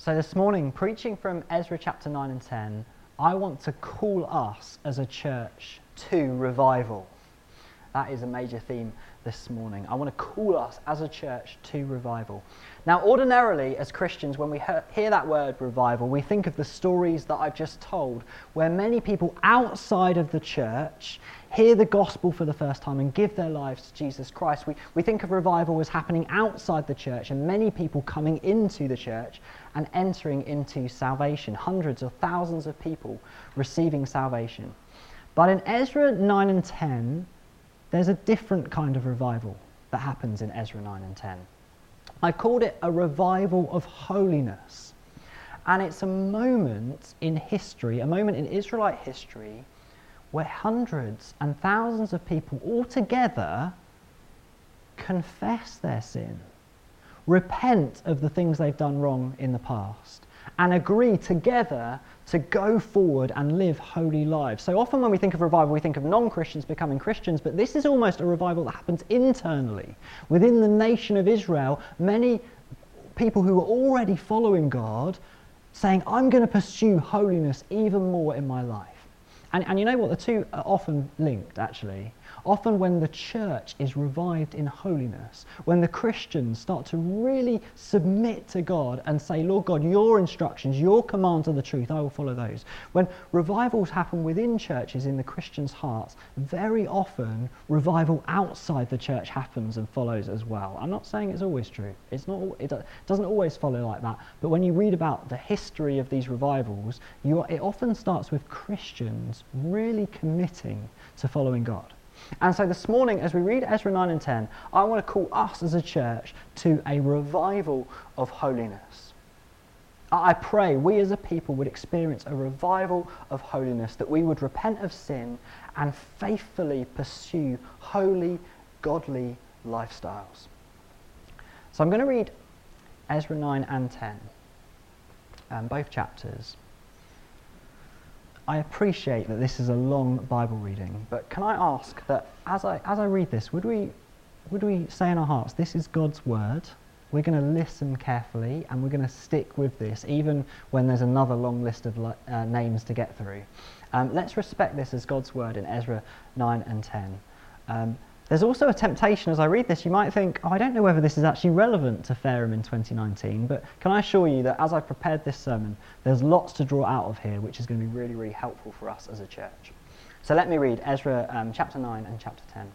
So this morning, preaching from Ezra chapter 9 and 10, I want to call us as a church to revival. That is a major theme this morning. I want to call us as a church to revival. Now, ordinarily, as Christians, when we hear that word revival, we think of the stories that I've just told, where many people outside of the church hear the gospel for the first time and give their lives to Jesus Christ. We think of revival as happening outside the church and many people coming into the church and entering into salvation, hundreds or thousands of people receiving salvation. But in Ezra 9 and 10, there's a different kind of revival that happens in Ezra 9 and 10. I called it a revival of holiness. And it's a moment in history, a moment in Israelite history, where hundreds and thousands of people all together confess their sin, repent of the things they've done wrong in the past, and agree together to go forward and live holy lives. So often when we think of revival, we think of non-Christians becoming Christians, but this is almost a revival that happens internally. Within the nation of Israel, many people who are already following God saying, I'm going to pursue holiness even more in my life. And you know what? The two are often linked, actually. Often when the church is revived in holiness, when the Christians start to really submit to God and say, Lord God, your instructions, your commands are the truth, I will follow those. When revivals happen within churches in the Christians' hearts, very often revival outside the church happens and follows as well. I'm not saying it's always true. It doesn't always follow like that. But when you read about the history of these revivals, it often starts with Christians really committing to following God. And so this morning, as we read Ezra 9 and 10, I want to call us as a church to a revival of holiness. I pray we as a people would experience a revival of holiness, that we would repent of sin and faithfully pursue holy, godly lifestyles. So I'm going to read Ezra 9 and 10, both chapters. I appreciate that this is a long Bible reading, but can I ask that as I read this, would we say in our hearts, this is God's word, we're going to listen carefully and we're going to stick with this, even when there's another long list of names to get through. Let's respect this as God's word in Ezra 9 and 10. There's also a temptation as I read this, you might think, I don't know whether this is actually relevant to Fareham in 2019, but can I assure you that as I prepared this sermon, there's lots to draw out of here, which is going to be really, really helpful for us as a church. So let me read Ezra chapter 9 and chapter 10.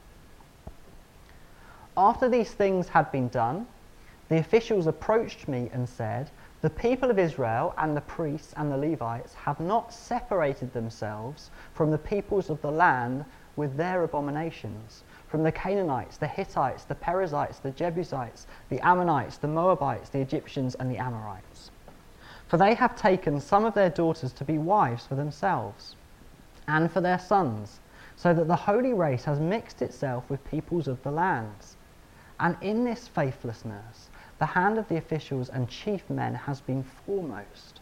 After these things had been done, the officials approached me and said, the people of Israel and the priests and the Levites have not separated themselves from the peoples of the land with their abominations, from the Canaanites, the Hittites, the Perizzites, the Jebusites, the Ammonites, the Moabites, the Egyptians, and the Amorites. For they have taken some of their daughters to be wives for themselves and for their sons, so that the holy race has mixed itself with peoples of the lands. And in this faithlessness, the hand of the officials and chief men has been foremost.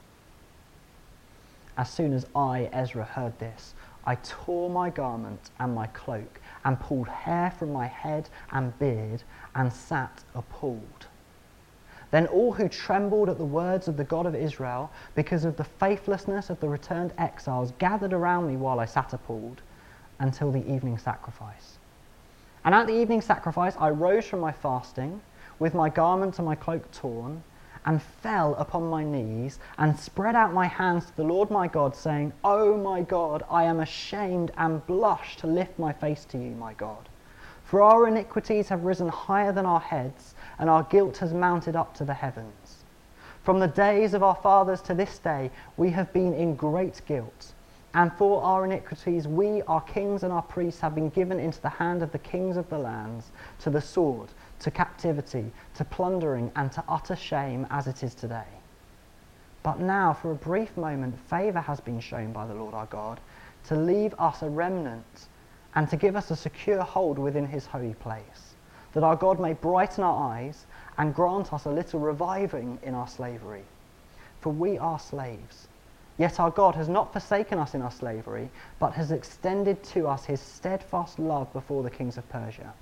As soon as I, Ezra, heard this, I tore my garment and my cloak, and pulled hair from my head and beard, and sat appalled. Then all who trembled at the words of the God of Israel, because of the faithlessness of the returned exiles, gathered around me while I sat appalled, until the evening sacrifice. And at the evening sacrifice I rose from my fasting, with my garment and my cloak torn, and fell upon my knees, and spread out my hands to the Lord my God, saying, O my God, I am ashamed and blush to lift my face to you, my God. For our iniquities have risen higher than our heads, and our guilt has mounted up to the heavens. From the days of our fathers to this day, we have been in great guilt. And for our iniquities, we, our kings and our priests, have been given into the hand of the kings of the lands, to the sword, to captivity, to plundering, and to utter shame, as it is today. But now, for a brief moment, favour has been shown by the Lord our God, to leave us a remnant, and to give us a secure hold within his holy place, that our God may brighten our eyes, and grant us a little reviving in our slavery. For we are slaves. Yet our God has not forsaken us in our slavery, but has extended to us his steadfast love before the kings of Persia,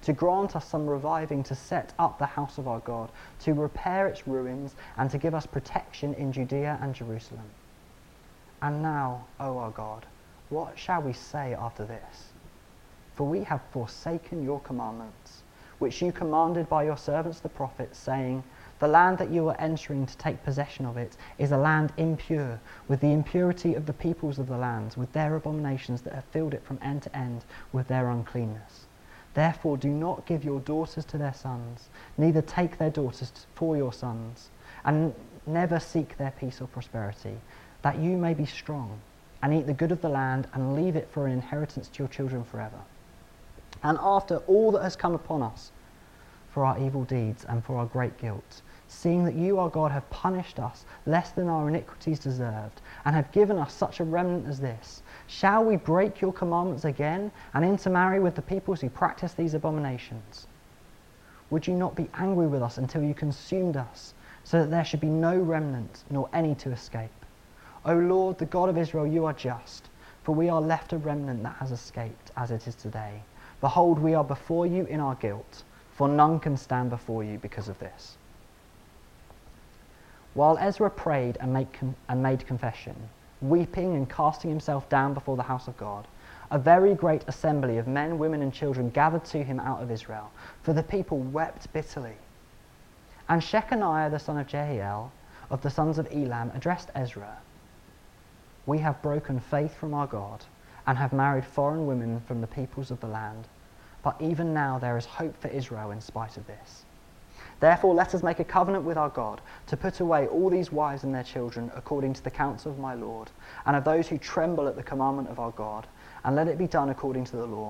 to grant us some reviving, to set up the house of our God, to repair its ruins, and to give us protection in Judea and Jerusalem. And now, O our God, what shall we say after this? For we have forsaken your commandments, which you commanded by your servants the prophets, saying, the land that you are entering to take possession of it is a land impure, with the impurity of the peoples of the land, with their abominations that have filled it from end to end with their uncleanness. Therefore do not give your daughters to their sons, neither take their daughters for your sons, and never seek their peace or prosperity, that you may be strong, and eat the good of the land, and leave it for an inheritance to your children forever. And after all that has come upon us, for our evil deeds and for our great guilt, seeing that you, our God, have punished us less than our iniquities deserved, and have given us such a remnant as this, shall we break your commandments again, and intermarry with the peoples who practice these abominations? Would you not be angry with us until you consumed us, so that there should be no remnant, nor any to escape? O Lord, the God of Israel, you are just, for we are left a remnant that has escaped, as it is today. Behold, we are before you in our guilt, for none can stand before you because of this. While Ezra prayed and made confession, weeping and casting himself down before the house of God, a very great assembly of men, women, and children gathered to him out of Israel, for the people wept bitterly. And Shechaniah the son of Jehiel, of the sons of Elam, addressed Ezra, we have broken faith from our God, and have married foreign women from the peoples of the land. But even now there is hope for Israel in spite of this. Therefore let us make a covenant with our God, to put away all these wives and their children, according to the counsel of my Lord, and of those who tremble at the commandment of our God, and let it be done according to the law.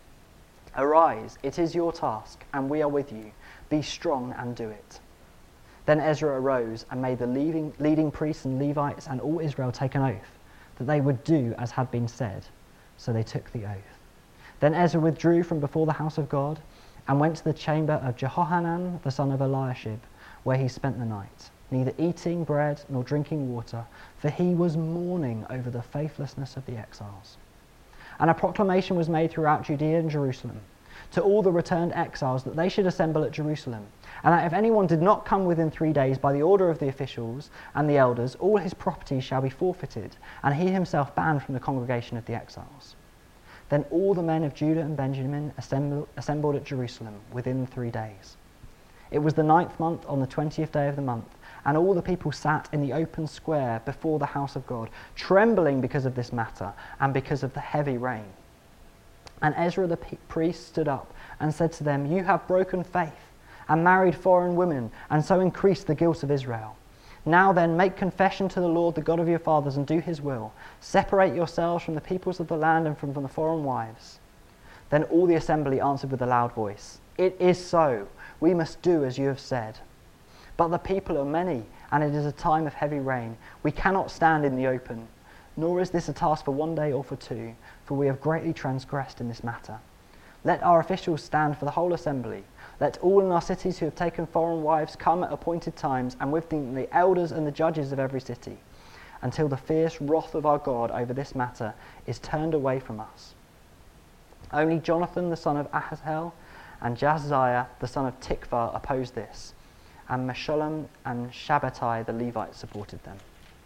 Arise, it is your task, and we are with you. Be strong and do it. Then Ezra arose and made the leading priests and Levites and all Israel take an oath, that they would do as had been said. So they took the oath. Then Ezra withdrew from before the house of God, and went to the chamber of Jehohanan the son of Eliashib, where he spent the night, neither eating bread nor drinking water, for he was mourning over the faithlessness of the exiles. And a proclamation was made throughout Judea and Jerusalem, to all the returned exiles, that they should assemble at Jerusalem, and that if anyone did not come within 3 days by the order of the officials and the elders, all his property shall be forfeited, and he himself banned from the congregation of the exiles. Then all the men of Judah and Benjamin assembled at Jerusalem within 3 days. It was the 9th month, on the 20th day of the month, and all the people sat in the open square before the house of God, trembling because of this matter and because of the heavy rain. And Ezra the priest stood up and said to them, you have broken faith and married foreign women, and so increased the guilt of Israel. Now then, make confession to the Lord, the God of your fathers, and do his will. Separate yourselves from the peoples of the land and from the foreign wives. Then all the assembly answered with a loud voice, it is so. We must do as you have said. But the people are many, and it is a time of heavy rain. We cannot stand in the open, nor is this a task for 1 day or for 2, for we have greatly transgressed in this matter. Let our officials stand for the whole assembly. Let all in our cities who have taken foreign wives come at appointed times, and with them the elders and the judges of every city, until the fierce wrath of our God over this matter is turned away from us. Only Jonathan the son of Ahazhel and Jahziah the son of Tikvah opposed this, and Meshullam and Shabbatai the Levite supported them.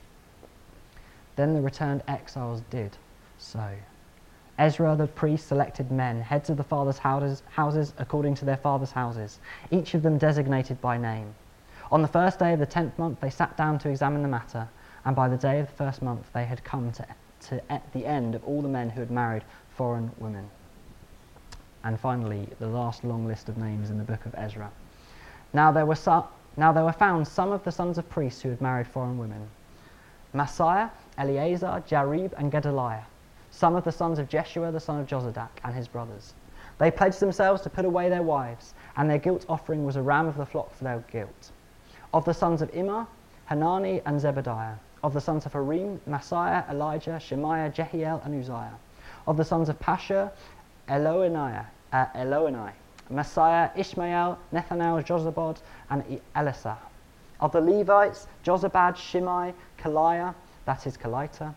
Then the returned exiles did so. Ezra the priest selected men, heads of the fathers' houses according to their fathers' houses, each of them designated by name. On the first day of the 10th month they sat down to examine the matter, and by the day of the first month they had come to the end of all the men who had married foreign women. And finally, the last long list of names in the book of Ezra. Now there were found some of the sons of priests who had married foreign women: Messiah, Eleazar, Jarib, and Gedaliah, some of the sons of Jeshua the son of Jozadak and his brothers. They pledged themselves to put away their wives, and their guilt offering was a ram of the flock for their guilt. Of the sons of Immer, Hanani and Zebediah. Of the sons of Harim, Messiah, Elijah, Shemaiah, Jehiel, and Uzziah. Of the sons of Pashur, Elonai, Messiah, Ishmael, Nethanel, Jozabad, and Elisah. Of the Levites, Jozabad, Shimei, Kaliah, that is Kelita,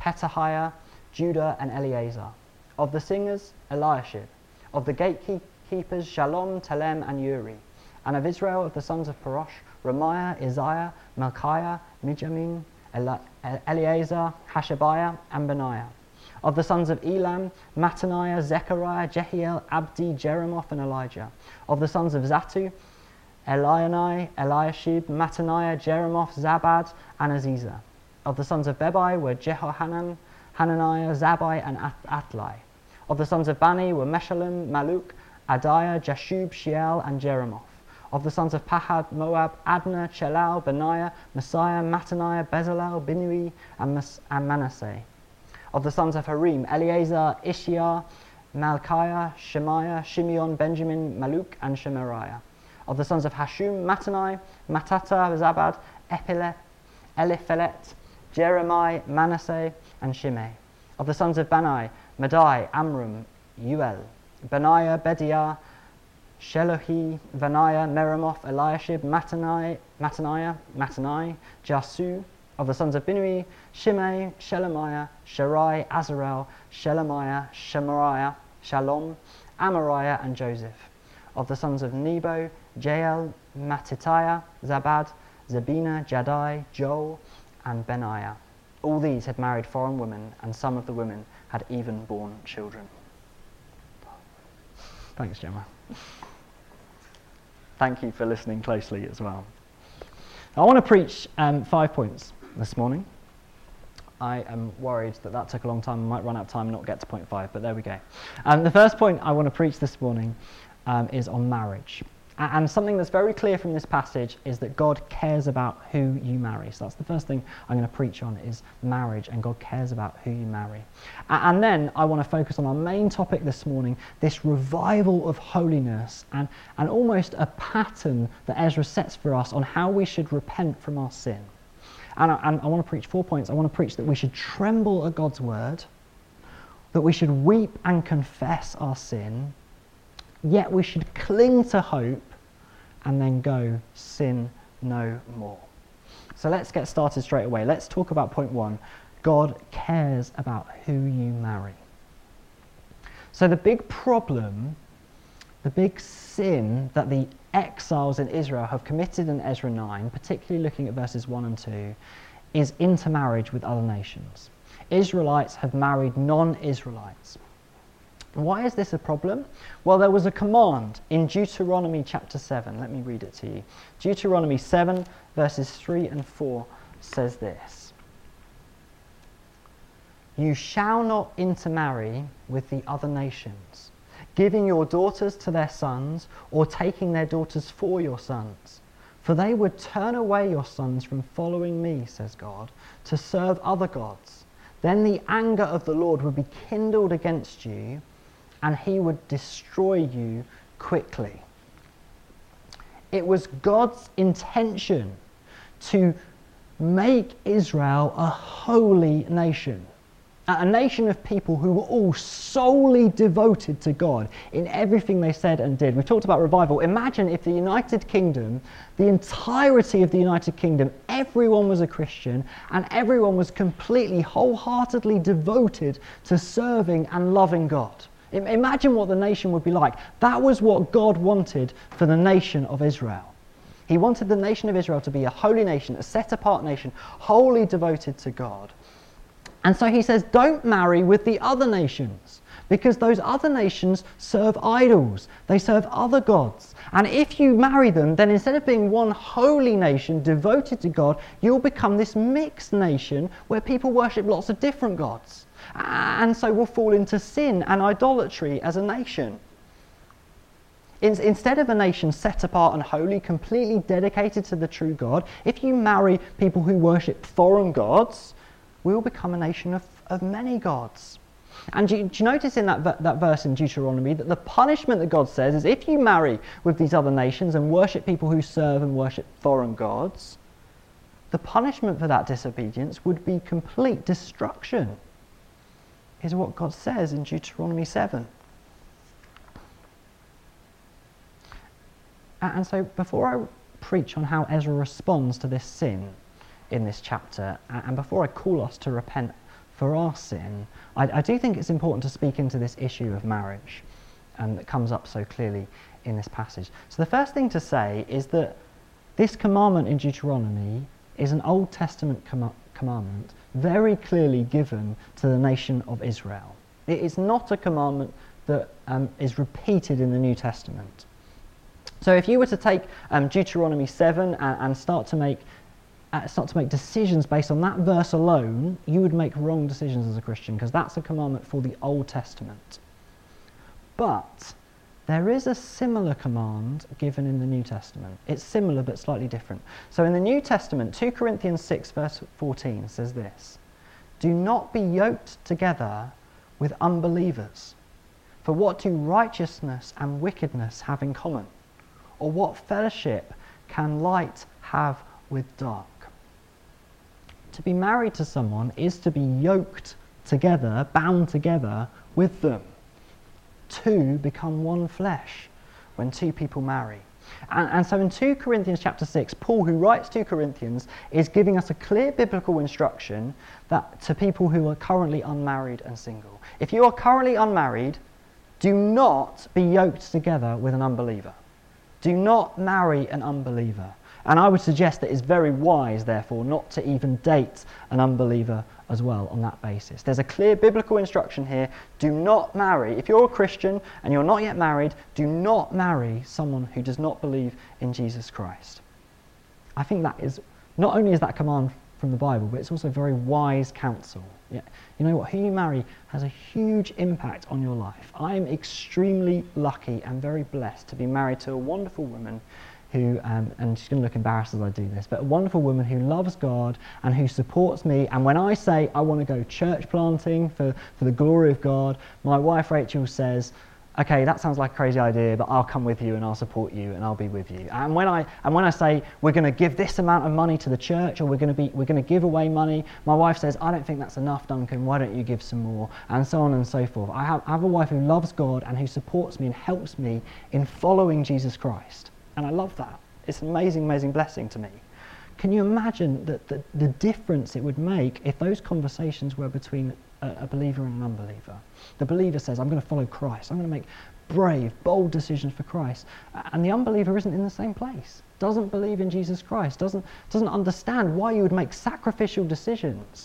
Petahiah, Judah, and Eleazar. Of the singers, Eliashib. Of the gatekeepers, keepers, Shalom, Telem, and Uri. And of Israel, of the sons of Parosh, Ramiah, Isaiah, Malchiah, Mijamin, Eleazar, Hashabiah, and Benaiah. Of the sons of Elam, Mattaniah, Zechariah, Jehiel, Abdi, Jeremoth, and Elijah. Of the sons of Zatu, Elionai, Eliashib, Mattaniah, Jeremoth, Zabad, and Aziza. Of the sons of Bebai were Jehohanan, Hananiah, Zabai, and Atlai. Of the sons of Bani were Meshullam, Maluk, Adiah, Jashub, Sheal, and Jeremoth. Of the sons of Pahad, Moab, Adna, Chelal, Benaiah, Messiah, Mattaniah, Bezalel, Binui, and Manasseh. Of the sons of Harim, Eleazar, Ishiah, Malchiah, Shemaiah, Shimeon, Benjamin, Maluk, and Shemariah. Of the sons of Hashum, Mattanai, Matata, Zabad, Eliphelet, Jeremiah, Manasseh, and Shimei. Of the sons of Bani, Madai, Amram, Uel, Benaiah, Bediah, Shelohi, Vaniah, Meremoth, Eliashib, Mattanai, Jasu. Of the sons of Binui, Shimei, Shelemiah, Sharai, Azarel, Shelemiah, Shemariah, Shalom, Amariah, and Joseph. Of the sons of Nebo, Jael, Mattitiah, Zabad, Zabina, Jadai, Joel, and Benaiah. All these had married foreign women, and some of the women had even borne children. Thanks, Gemma. Thank you for listening closely as well. I want to preach 5 points this morning. I am worried that took a long time. I might run out of time and not get to point 5, but there we go. The first point I want to preach this morning is on marriage. And something that's very clear from this passage is that God cares about who you marry. So that's the first thing I'm going to preach on, is marriage, and God cares about who you marry. And then I want to focus on our main topic this morning, this revival of holiness, and almost a pattern that Ezra sets for us on how we should repent from our sin. And I want to preach 4 points. I want to preach that we should tremble at God's word, that we should weep and confess our sin, yet we should cling to hope, and then go sin no more. So let's get started straight away. Let's talk about point 1. God cares about who you marry. So the big problem, the big sin that the exiles in Israel have committed in Ezra 9, particularly looking at verses 1 and 2, is intermarriage with other nations. Israelites have married non-Israelites. Why is this a problem? Well, there was a command in Deuteronomy chapter 7. Let me read it to you. Deuteronomy 7 verses 3 and 4 says this: "You shall not intermarry with the other nations, giving your daughters to their sons, or taking their daughters for your sons. For they would turn away your sons from following me, says God, to serve other gods. Then the anger of the Lord would be kindled against you, and he would destroy you quickly." It was God's intention to make Israel a holy nation, a nation of people who were all solely devoted to God in everything they said and did. We talked about revival. Imagine if the United Kingdom, the entirety of the United Kingdom, everyone was a Christian and everyone was completely, wholeheartedly devoted to serving and loving God. Imagine what the nation would be like. That was what God wanted for the nation of Israel. He wanted the nation of Israel to be a holy nation, a set-apart nation, wholly devoted to God. And so he says, don't marry with the other nations, because those other nations serve idols. They serve other gods. And if you marry them, then instead of being one holy nation devoted to God, you'll become this mixed nation where people worship lots of different gods. And so we'll fall into sin and idolatry as a nation. Instead of a nation set apart and holy, completely dedicated to the true God, if you marry people who worship foreign gods, we will become a nation of many gods. And do you notice in that verse in Deuteronomy that the punishment that God says is if you marry with these other nations and worship people who serve and worship foreign gods, the punishment for that disobedience would be complete destruction, is what God says in Deuteronomy 7. And so before I preach on how Ezra responds to this sin in this chapter, and before I call us to repent for our sin, I do think it's important to speak into this issue of marriage. and that comes up so clearly in this passage. So the first thing to say is that this commandment in Deuteronomy is an Old Testament commandment very clearly given to the nation of Israel. It is not a commandment that is repeated in the New Testament. So if you were to take Deuteronomy 7 and start to make decisions based on that verse alone, you would make wrong decisions as a Christian, because that's a commandment for the Old Testament. But there is a similar command given in the New Testament. It's similar but slightly different. So in the New Testament, 2 Corinthians 6 verse 14 says this: "Do not be yoked together with unbelievers. For what do righteousness and wickedness have in common? Or what fellowship can light have with dark?" To be married to someone is to be yoked together, bound together with them. Two become one flesh when two people marry. And so in 2 Corinthians chapter 6, Paul, who writes 2 Corinthians, is giving us a clear biblical instruction that to people who are currently unmarried and single. If you are currently unmarried, do not be yoked together with an unbeliever. Do not marry an unbeliever. And I would suggest that it's very wise, therefore, not to even date an unbeliever as well on that basis. There's a clear biblical instruction here. Do not marry. If you're a Christian and you're not yet married, do not marry someone who does not believe in Jesus Christ. I think that is, not only is that command from the Bible, but it's also very wise counsel. Yeah. You know what? Who you marry has a huge impact on your life. I am extremely lucky and very blessed to be married to a wonderful woman who, and she's going to look embarrassed as I do this, but a wonderful woman who loves God and who supports me. And when I say I want to go church planting for the glory of God, my wife Rachel says, "Okay, that sounds like a crazy idea, but I'll come with you and I'll support you and I'll be with you." And when I say we're going to give this amount of money to the church, or we're going to give away money, my wife says, "I don't think that's enough, Duncan. Why don't you give some more?" And so on and so forth. I have a wife who loves God and who supports me and helps me in following Jesus Christ. And I love that. It's an amazing, amazing blessing to me. Can you imagine the difference it would make if those conversations were between a believer and an unbeliever? The believer says, "I'm going to follow Christ. I'm going to make brave, bold decisions for Christ." And the unbeliever isn't in the same place, doesn't believe in Jesus Christ, doesn't understand why you would make sacrificial decisions.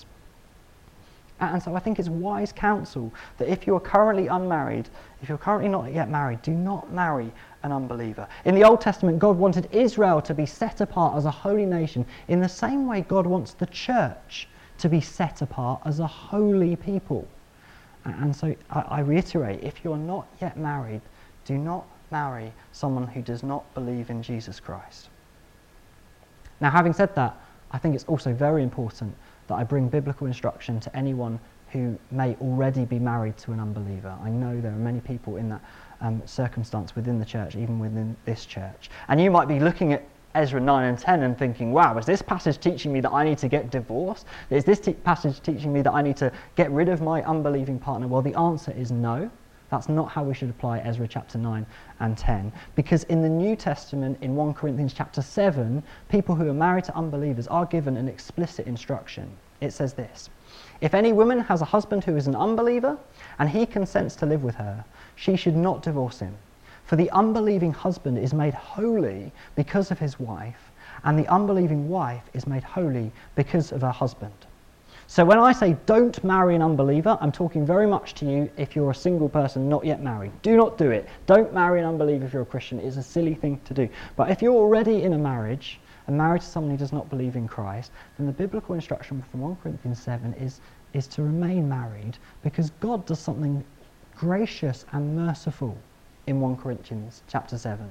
And so I think it's wise counsel that if you're currently unmarried, if you're currently not yet married, do not marry an unbeliever. In the Old Testament, God wanted Israel to be set apart as a holy nation in the same way God wants the church to be set apart as a holy people. And so I reiterate, if you're not yet married, do not marry someone who does not believe in Jesus Christ. Now, having said that, I think it's also very important that I bring biblical instruction to anyone who may already be married to an unbeliever. I know there are many people in that circumstance within the church, even within this church. And you might be looking at Ezra 9 and 10 and thinking, wow, is this passage teaching me that I need to get divorced? Is this passage teaching me that I need to get rid of my unbelieving partner? Well, the answer is no. That's not how we should apply Ezra chapter 9 and 10. Because in the New Testament, in 1 Corinthians chapter 7, people who are married to unbelievers are given an explicit instruction. It says this: "If any woman has a husband who is an unbeliever, and he consents to live with her, she should not divorce him. For the unbelieving husband is made holy because of his wife, and the unbelieving wife is made holy because of her husband." So when I say don't marry an unbeliever, I'm talking very much to you if you're a single person not yet married. Do not do it. Don't marry an unbeliever if you're a Christian. It's a silly thing to do. But if you're already in a marriage and married to someone who does not believe in Christ, then the biblical instruction from 1 Corinthians 7 is to remain married, because God does something gracious and merciful in 1 Corinthians chapter 7.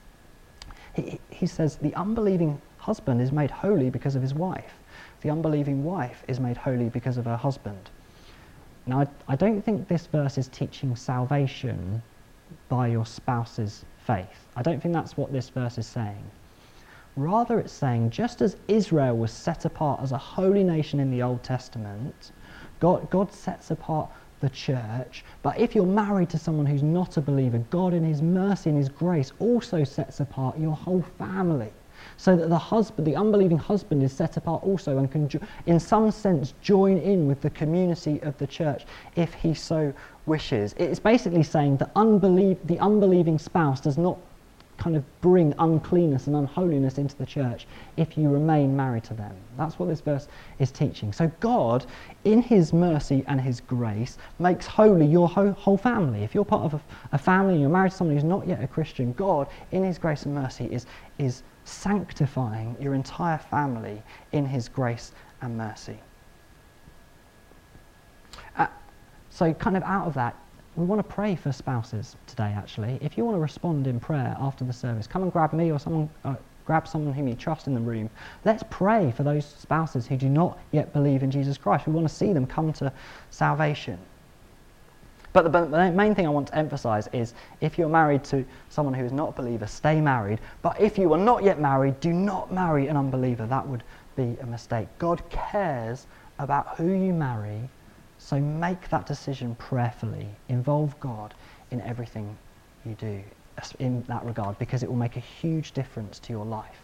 He says the unbelieving husband is made holy because of his wife. The unbelieving wife is made holy because of her husband. Now, I don't think this verse is teaching salvation by your spouse's faith. I don't think that's what this verse is saying. Rather, it's saying just as Israel was set apart as a holy nation in the Old Testament, God sets apart the church. But if you're married to someone who's not a believer, God in his mercy and his grace also sets apart your whole family. so that the unbelieving husband is set apart also and can, in some sense, join in with the community of the church if he so wishes. It's basically saying that the unbelieving spouse does not kind of bring uncleanness and unholiness into the church if you remain married to them. That's what this verse is teaching. So God, in his mercy and his grace, makes holy your whole family. If you're part of a family and you're married to someone who's not yet a Christian, God, in his grace and mercy, is sanctifying your entire family in his grace and mercy. So kind of out of that, we want to pray for spouses today, actually. If you want to respond in prayer after the service, come and grab me or grab someone whom you trust in the room. Let's pray for those spouses who do not yet believe in Jesus Christ. We want to see them come to salvation. But the main thing I want to emphasize is, if you're married to someone who is not a believer, stay married. But if you are not yet married, do not marry an unbeliever. That would be a mistake. God cares about who you marry. So make that decision prayerfully. Involve God in everything you do in that regard, because it will make a huge difference to your life.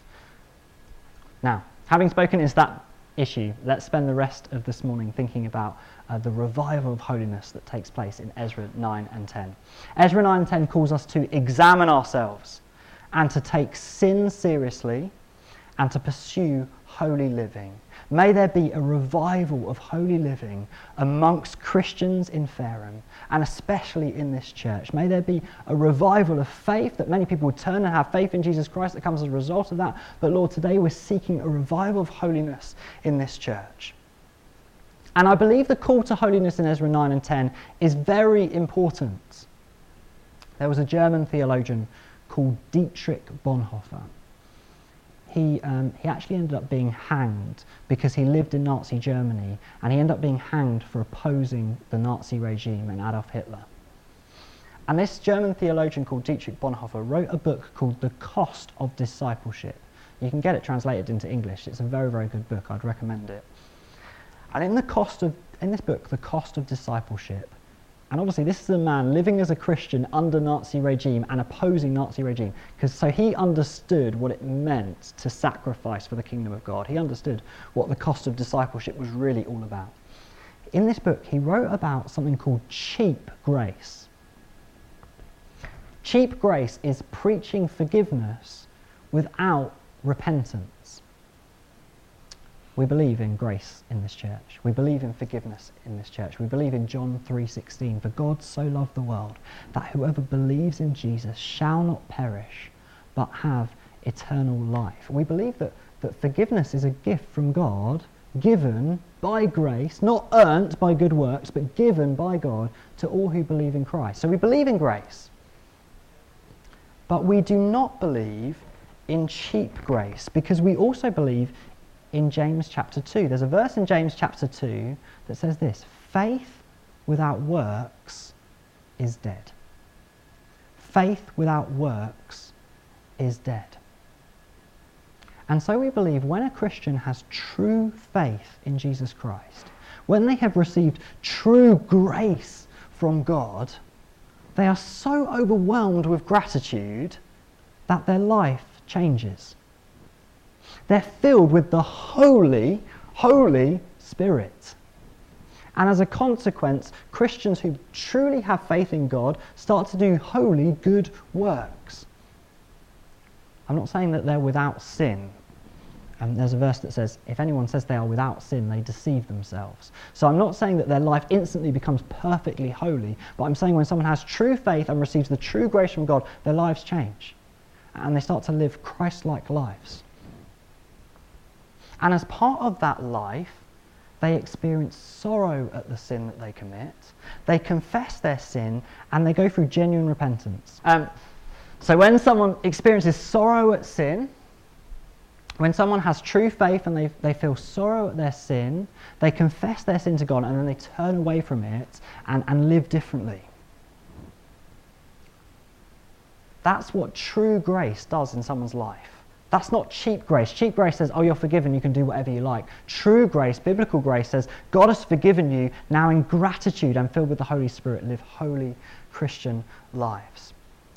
Now, having spoken into that issue, let's spend the rest of this morning thinking about the revival of holiness that takes place in Ezra 9 and 10. Ezra 9 and 10 calls us to examine ourselves and to take sin seriously and to pursue holy living. May there be a revival of holy living amongst Christians in Fareham, and especially in this church. May there be a revival of faith, that many people would turn and have faith in Jesus Christ that comes as a result of that. But Lord, today we're seeking a revival of holiness in this church. And I believe the call to holiness in Ezra 9 and 10 is very important. There was a German theologian called Dietrich Bonhoeffer. He actually ended up being hanged because he lived in Nazi Germany, and he ended up being hanged for opposing the Nazi regime and Adolf Hitler. And this German theologian called Dietrich Bonhoeffer wrote a book called The Cost of Discipleship. You can get it translated into English. It's a very, very good book. I'd recommend it. And in this book, The Cost of Discipleship, and obviously this is a man living as a Christian under Nazi regime and opposing Nazi regime, so he understood what it meant to sacrifice for the kingdom of God. He understood what the cost of discipleship was really all about. In this book, he wrote about something called cheap grace. Cheap grace is preaching forgiveness without repentance. We believe in grace in this church. We believe in forgiveness in this church. We believe in John 3:16. For God so loved the world that whoever believes in Jesus shall not perish, but have eternal life. We believe that forgiveness is a gift from God, given by grace, not earned by good works, but given by God to all who believe in Christ. So we believe in grace. But we do not believe in cheap grace, because we also believe in James chapter 2. There's a verse in James chapter 2 that says this: faith without works is dead. Faith without works is dead. And so we believe when a Christian has true faith in Jesus Christ, when they have received true grace from God, they are so overwhelmed with gratitude that their life changes. They're filled with the Holy Spirit. And as a consequence, Christians who truly have faith in God start to do holy good works. I'm not saying that they're without sin. There's a verse that says, if anyone says they are without sin, they deceive themselves. So I'm not saying that their life instantly becomes perfectly holy, but I'm saying when someone has true faith and receives the true grace from God, their lives change. And they start to live Christ-like lives. And as part of that life, they experience sorrow at the sin that they commit. They confess their sin, and they go through genuine repentance. So when someone experiences sorrow at sin, when someone has true faith and they feel sorrow at their sin, they confess their sin to God, and then they turn away from it and live differently. That's what true grace does in someone's life. That's not cheap grace. Cheap grace says, oh, you're forgiven, you can do whatever you like. True grace, biblical grace says, God has forgiven you, now in gratitude and filled with the Holy Spirit, live holy Christian lives.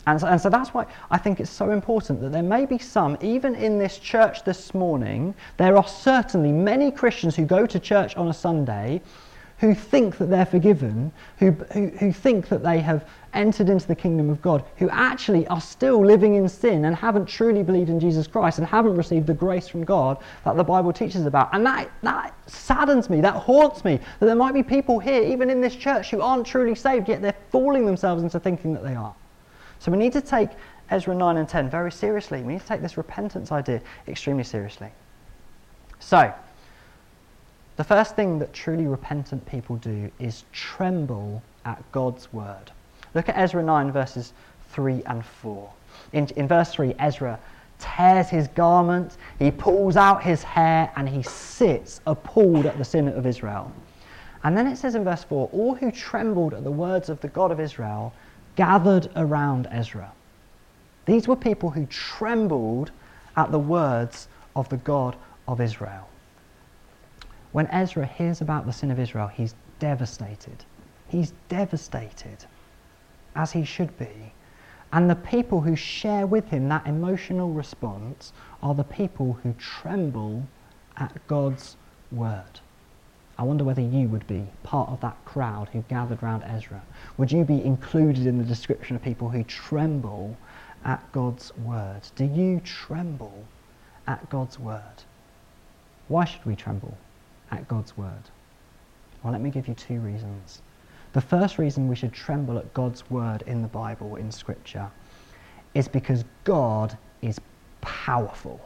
And so that's why I think it's so important that there may be some, even in this church this morning, there are certainly many Christians who go to church on a Sunday who think that they're forgiven, who think that they have entered into the kingdom of God, who actually are still living in sin and haven't truly believed in Jesus Christ and haven't received the grace from God that the Bible teaches about. And that saddens me, that haunts me, that there might be people here, even in this church, who aren't truly saved, yet they're fooling themselves into thinking that they are. So we need to take Ezra 9 and 10 very seriously. We need to take this repentance idea extremely seriously. So, the first thing that truly repentant people do is tremble at God's word. Look at Ezra 9 verses 3 and 4. In verse 3, Ezra tears his garment, he pulls out his hair, and he sits appalled at the sin of Israel. And then it says in verse 4, all who trembled at the words of the God of Israel gathered around Ezra. These were people who trembled at the words of the God of Israel. When Ezra hears about the sin of Israel, he's devastated. He's devastated, as he should be. And the people who share with him that emotional response are the people who tremble at God's word. I wonder whether you would be part of that crowd who gathered round Ezra. Would you be included in the description of people who tremble at God's word? Do you tremble at God's word? Why should we tremble at God's word? Well, let me give you two reasons. The first reason we should tremble at God's word in the Bible, in Scripture, is because God is powerful.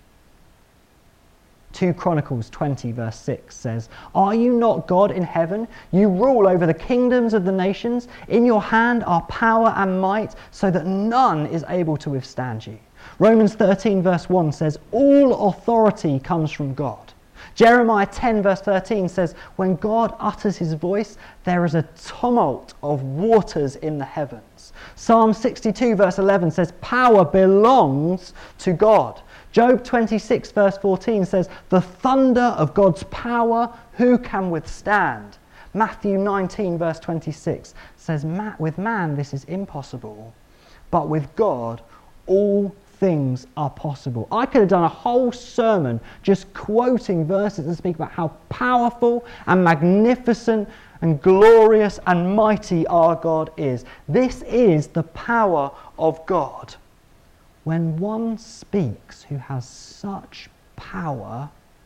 2 Chronicles 20 verse 6 says, "Are you not God in heaven? You rule over the kingdoms of the nations. In your hand are power and might, so that none is able to withstand you." Romans 13 verse 1 says, "All authority comes from God." Jeremiah 10 verse 13 says, "When God utters his voice, there is a tumult of waters in the heavens." Psalm 62 verse 11 says, "Power belongs to God." Job 26 verse 14 says, "The thunder of God's power, who can withstand?" Matthew 19 verse 26 says, "With man this is impossible, but with God all things are possible." I could have done a whole sermon just quoting verses that speak about how powerful and magnificent and glorious and mighty our God is. This is the power of God. When one speaks who has such power,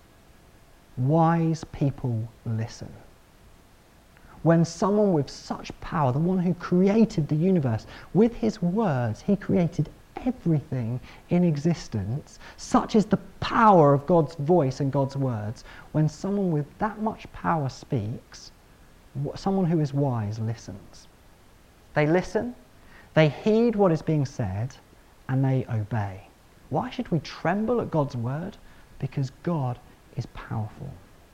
wise people listen. When someone with such power, the one who created the universe, with his words, he created everything in existence. Such is the power of God's voice and God's words. When someone with that much power speaks, someone who is wise listens. They listen, they heed what is being said, and they obey. Why should we tremble at God's word? Because God is powerful.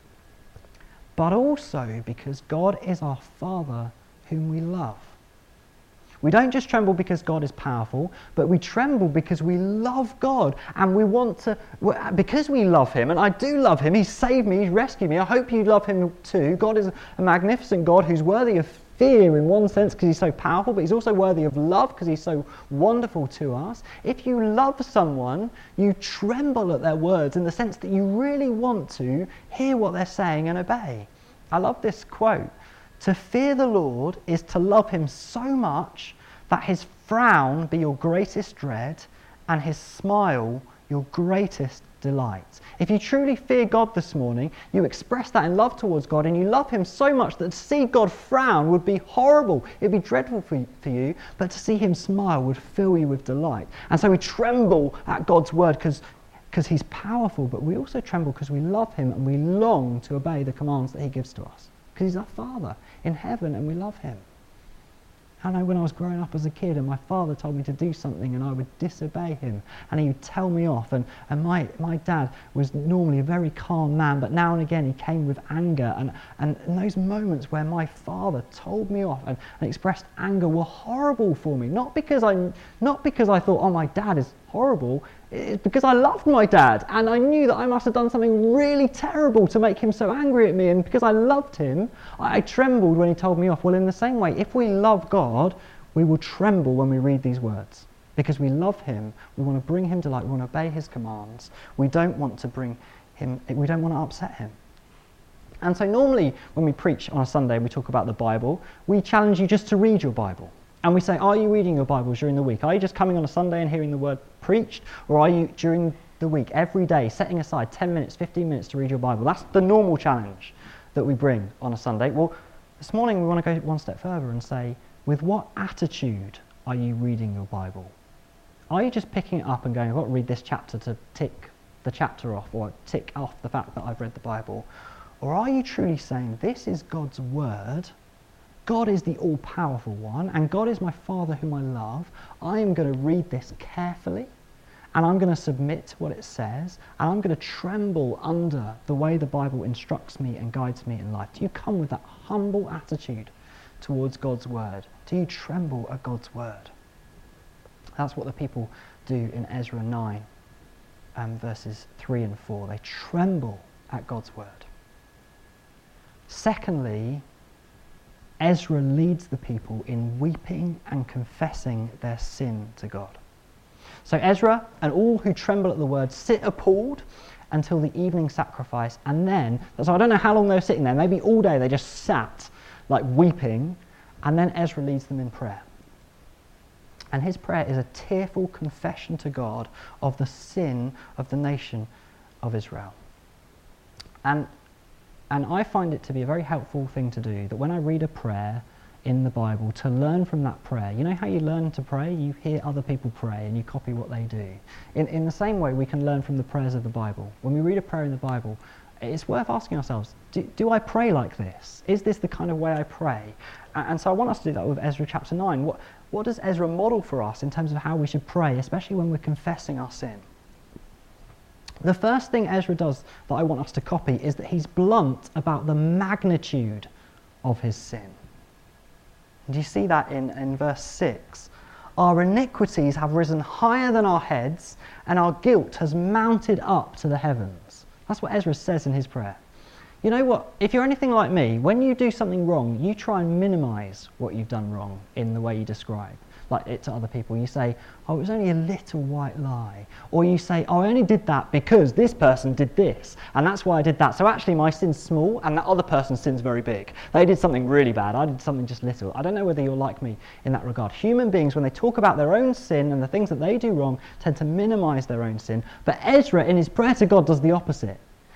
But also because God is our Father whom we love. We don't just tremble because God is powerful, but we tremble because we love God and we want to, because we love him, and I do love him, he's saved me, he's rescued me, I hope you love him too. God is a magnificent God who's worthy of fear in one sense because he's so powerful, but he's also worthy of love because he's so wonderful to us. If you love someone, you tremble at their words in the sense that you really want to hear what they're saying and obey. I love this quote. "To fear the Lord is to love him so much that his frown be your greatest dread and his smile your greatest delight." If you truly fear God this morning, you express that in love towards God, and you love him so much that to see God frown would be horrible. It would be dreadful for you, but to see him smile would fill you with delight. And so we tremble at God's word because he's powerful, but we also tremble because we love him and we long to obey the commands that he gives to us. Because he's our Father in heaven and we love him. I know when I was growing up as a kid and my father told me to do something and I would disobey him and he would tell me off, and my dad was normally a very calm man, but now and again he came with anger, and those moments where my father told me off and expressed anger were horrible for me, not because I thought, oh, my dad is horrible. It's because I loved my dad and I knew that I must have done something really terrible to make him so angry at me, and because I loved him, I trembled when he told me off. Well, in the same way, if we love God, we will tremble when we read these words. Because we love him, we want to bring him delight, we want to obey his commands. We don't want to upset him. And so normally when we preach on a Sunday and we talk about the Bible, we challenge you just to read your Bible. And we say, are you reading your Bible during the week? Are you just coming on a Sunday and hearing the word preached? Or are you during the week, every day, setting aside 10 minutes, 15 minutes to read your Bible? That's the normal challenge that we bring on a Sunday. Well, this morning we want to go one step further and say, with what attitude are you reading your Bible? Are you just picking it up and going, I've got to read this chapter to tick the chapter off, or tick off the fact that I've read the Bible? Or are you truly saying, this is God's word, God is the all-powerful one, and God is my Father whom I love. I am going to read this carefully, and I'm going to submit to what it says, and I'm going to tremble under the way the Bible instructs me and guides me in life. Do you come with that humble attitude towards God's word? Do you tremble at God's word? That's what the people do in Ezra 9, verses 3 and 4. They tremble at God's word. Secondly, Ezra leads the people in weeping and confessing their sin to God. So Ezra and all who tremble at the word sit appalled until the evening sacrifice, and then, so I don't know how long they were sitting there, maybe all day they just sat like weeping, and then Ezra leads them in prayer. And his prayer is a tearful confession to God of the sin of the nation of Israel. And I find it to be a very helpful thing to do, that when I read a prayer in the Bible, to learn from that prayer. You know how you learn to pray? You hear other people pray and you copy what they do. In the same way, we can learn from the prayers of the Bible. When we read a prayer in the Bible, it's worth asking ourselves, do I pray like this? Is this the kind of way I pray? And so I want us to do that with Ezra chapter 9. What does Ezra model for us in terms of how we should pray, especially when we're confessing our sin? The first thing Ezra does that I want us to copy is that he's blunt about the magnitude of his sin. Do you see that in verse 6? Our iniquities have risen higher than our heads, and our guilt has mounted up to the heavens. That's what Ezra says in his prayer. You know what? If you're anything like me, when you do something wrong, you try and minimize what you've done wrong in the way you describe, like it to other people. You say, oh, it was only a little white lie. Or you say, oh, I only did that because this person did this, and that's why I did that. So actually my sin's small, and that other person's sin's very big. They did something really bad. I did something just little. I don't know whether you're like me in that regard. Human beings, when they talk about their own sin and the things that they do wrong, tend to minimize their own sin. But Ezra, in his prayer to God, does the opposite.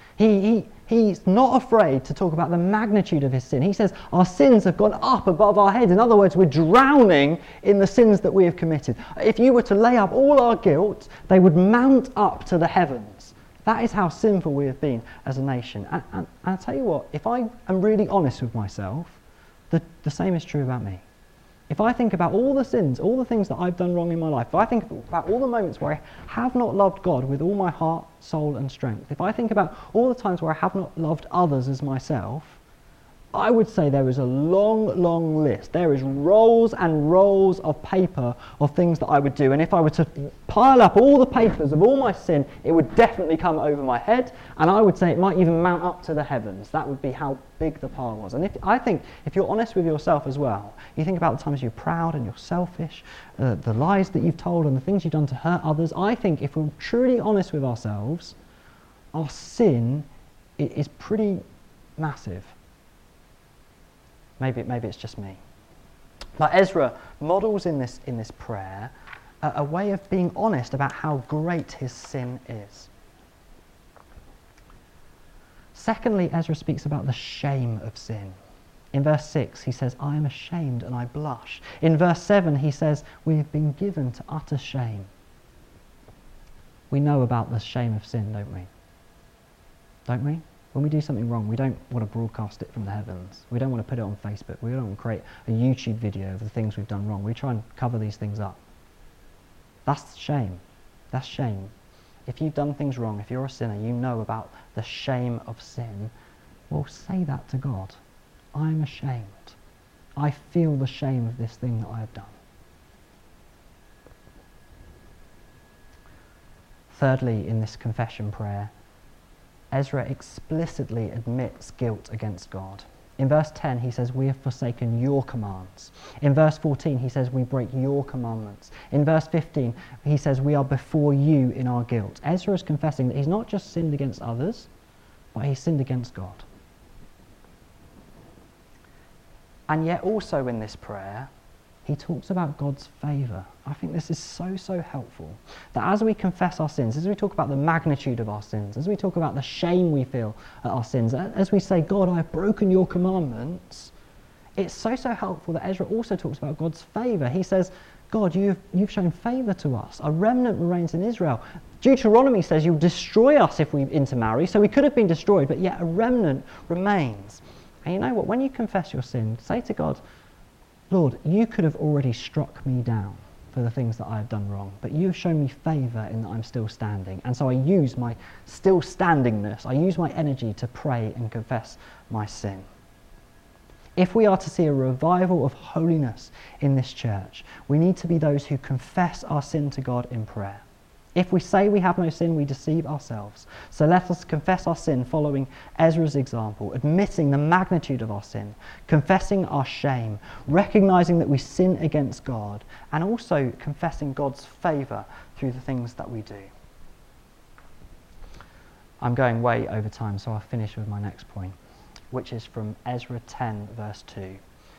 He's not afraid to talk about the magnitude of his sin. He says, our sins have gone up above our heads. In other words, we're drowning in the sins that we have committed. If you were to lay up all our guilt, they would mount up to the heavens. That is how sinful we have been as a nation. And I'll tell you what, if I am really honest with myself, the same is true about me. If I think about all the sins, all the things that I've done wrong in my life, if I think about all the moments where I have not loved God with all my heart, soul and strength, if I think about all the times where I have not loved others as myself, I would say there is a long, long list. There is rolls and rolls of paper of things that I would do. And if I were to pile up all the papers of all my sin, it would definitely come over my head. And I would say it might even mount up to the heavens. That would be how big the pile was. And I think if you're honest with yourself as well, you think about the times you're proud and you're selfish, the lies that you've told and the things you've done to hurt others. I think if we're truly honest with ourselves, our sin is pretty massive. Maybe it's just me. But Ezra models in this prayer a way of being honest about how great his sin is. Secondly, Ezra speaks about the shame of sin. In verse 6, he says, I am ashamed and I blush. In verse 7, he says, we have been given to utter shame. We know about the shame of sin, don't we? Don't we? When we do something wrong, we don't want to broadcast it from the heavens. We don't want to put it on Facebook. We don't want to create a YouTube video of the things we've done wrong. We try and cover these things up. That's shame. That's shame. If you've done things wrong, if you're a sinner, you know about the shame of sin, well, say that to God. I'm ashamed. I feel the shame of this thing that I have done. Thirdly, in this confession prayer, Ezra explicitly admits guilt against God. In verse 10, he says, we have forsaken your commands. In verse 14, he says, we break your commandments. In verse 15, he says, we are before you in our guilt. Ezra is confessing that he's not just sinned against others, but he's sinned against God. And yet also in this prayer, he talks about God's favour. I think this is so helpful. That as we confess our sins, as we talk about the magnitude of our sins, as we talk about the shame we feel at our sins, as we say, God, I have broken your commandments, it's so helpful that Ezra also talks about God's favour. He says, God, you've shown favour to us. A remnant remains in Israel. Deuteronomy says you'll destroy us if we intermarry, so we could have been destroyed, but yet a remnant remains. And you know what? When you confess your sin, say to God, Lord, you could have already struck me down for the things that I have done wrong, but you have shown me favour in that I'm still standing. And so I use my still standingness, I use my energy to pray and confess my sin. If we are to see a revival of holiness in this church, we need to be those who confess our sin to God in prayer. If we say we have no sin, we deceive ourselves. So let us confess our sin following Ezra's example, admitting the magnitude of our sin, confessing our shame, recognizing that we sin against God, and also confessing God's favour through the things that we do. I'm going way over time, so I'll finish with my next point, which is from Ezra 10, verse 2.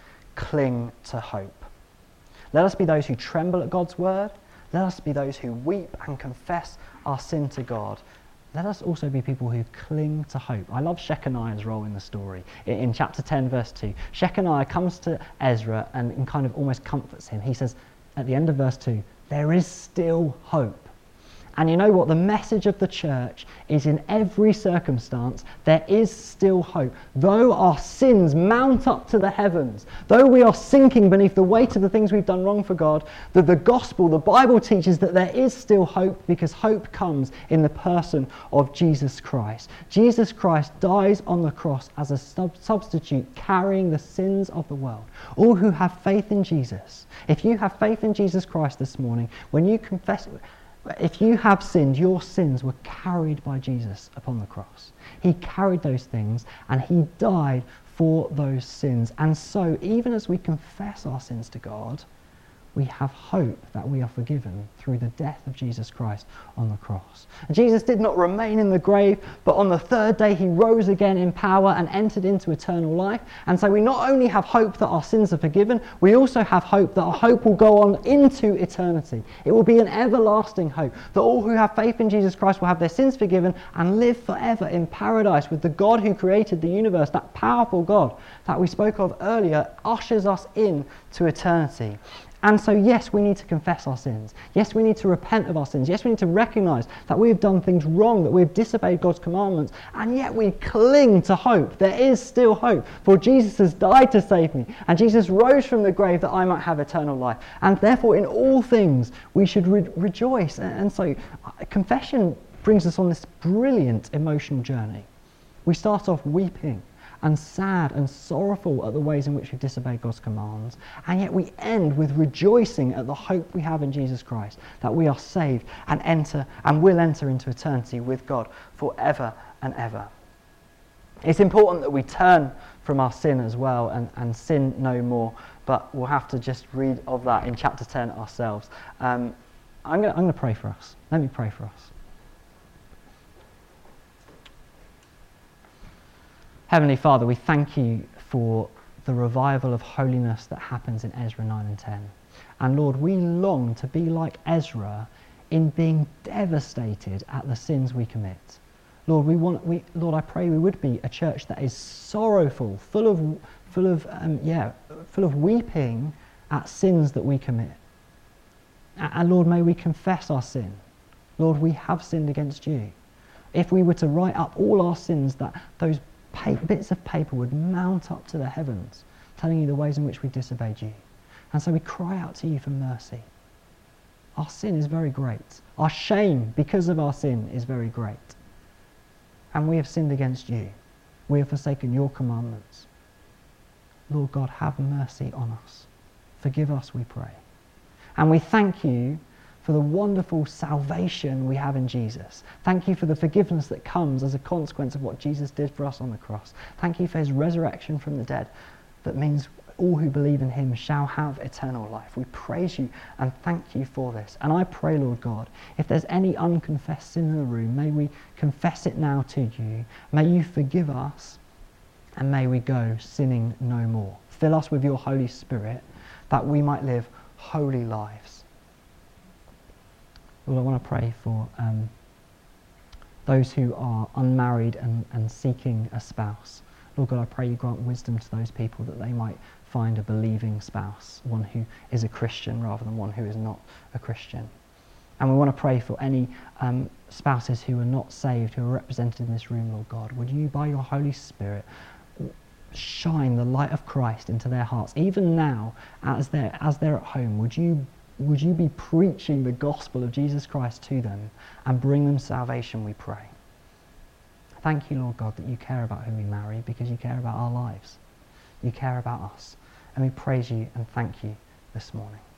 Cling to hope. Let us be those who tremble at God's word. Let us be those who weep and confess our sin to God. Let us also be people who cling to hope. I love Shechaniah's role in the story. In chapter 10, verse 2, Shechaniah comes to Ezra and kind of almost comforts him. He says, at the end of verse 2, there is still hope. And you know what? The message of the church is in every circumstance, there is still hope. Though our sins mount up to the heavens, though we are sinking beneath the weight of the things we've done wrong for God, that the gospel, the Bible teaches that there is still hope, because hope comes in the person of Jesus Christ. Jesus Christ dies on the cross as a substitute, carrying the sins of the world. All who have faith in Jesus, if you have faith in Jesus Christ this morning, when you confess, if you have sinned, your sins were carried by Jesus upon the cross. He carried those things and he died for those sins. And so, even as we confess our sins to God, we have hope that we are forgiven through the death of Jesus Christ on the cross. And Jesus did not remain in the grave, but on the third day he rose again in power and entered into eternal life. And so we not only have hope that our sins are forgiven, we also have hope that our hope will go on into eternity. It will be an everlasting hope that all who have faith in Jesus Christ will have their sins forgiven and live forever in paradise with the God who created the universe. That powerful God that we spoke of earlier ushers us in to eternity. And so, yes, we need to confess our sins. Yes, we need to repent of our sins. Yes, we need to recognise that we have done things wrong, that we have disobeyed God's commandments, and yet we cling to hope. There is still hope, for Jesus has died to save me, and Jesus rose from the grave that I might have eternal life. And therefore, in all things, we should rejoice. And so, confession brings us on this brilliant emotional journey. We start off weeping and sad and sorrowful at the ways in which we've disobeyed God's commands, and yet we end with rejoicing at the hope we have in Jesus Christ, that we are saved and will enter into eternity with God forever and ever. It's important that we turn from our sin as well and sin no more, but we'll have to just read of that in chapter 10 ourselves. I'm going to pray for us. Let me pray for us. Heavenly Father, we thank you for the revival of holiness that happens in Ezra 9 and 10. And Lord, we long to be like Ezra in being devastated at the sins we commit. Lord, Lord, I pray we would be a church that is sorrowful, full of weeping at sins that we commit. And Lord, may we confess our sin. Lord, we have sinned against you. If we were to write up all our sins, that those bits of paper would mount up to the heavens, telling you the ways in which we disobeyed you. And so we cry out to you for mercy. Our sin is very great. Our shame because of our sin is very great. And we have sinned against you. We have forsaken your commandments. Lord God, have mercy on us. Forgive us, we pray. And we thank you for the wonderful salvation we have in Jesus. Thank you for the forgiveness that comes as a consequence of what Jesus did for us on the cross. Thank you for his resurrection from the dead. That means all who believe in him shall have eternal life. We praise you and thank you for this. And I pray, Lord God, if there's any unconfessed sin in the room, may we confess it now to you. May you forgive us, and may we go sinning no more. Fill us with your Holy Spirit that we might live holy lives. Lord, I want to pray for those who are unmarried and seeking a spouse. Lord God, I pray you grant wisdom to those people that they might find a believing spouse, one who is a Christian rather than one who is not a Christian. And we want to pray for any spouses who are not saved, who are represented in this room, Lord God. Would you, by your Holy Spirit, shine the light of Christ into their hearts, even now as they're at home? Would you be preaching the gospel of Jesus Christ to them and bring them salvation, we pray. Thank you, Lord God, that you care about who we marry because you care about our lives. You care about us. And we praise you and thank you this morning.